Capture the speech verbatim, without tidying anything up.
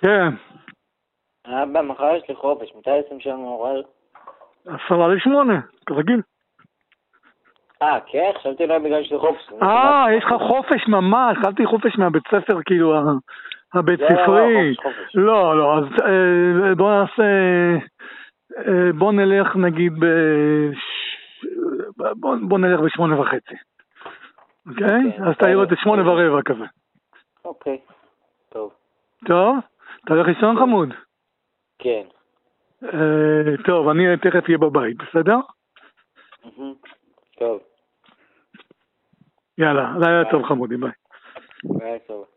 כן. אבא, מחר יש לי חופש, מתי יוצאים שם מעורר? עשרה לשמונה, כרגיל. אה, כן? חשבתי לא בגלל שזה חופש. אה, יש לך חופש ממש, חשבתי חופש מהבית ספר, כאילו, הבית ספרי. לא, לא, אז בוא נעשה, בוא נלך נגיד ב... בוא נלך בשמונה וחצי. אוקיי? אז תעיר את שמונה ורבע כזה. אוקיי, טוב. טוב? אתה הולך לישון חמוד? כן. טוב, אני תכף אהיה בבית, בסדר? טוב. יאללה, לילה טוב חמודי, ביי. לילה טוב.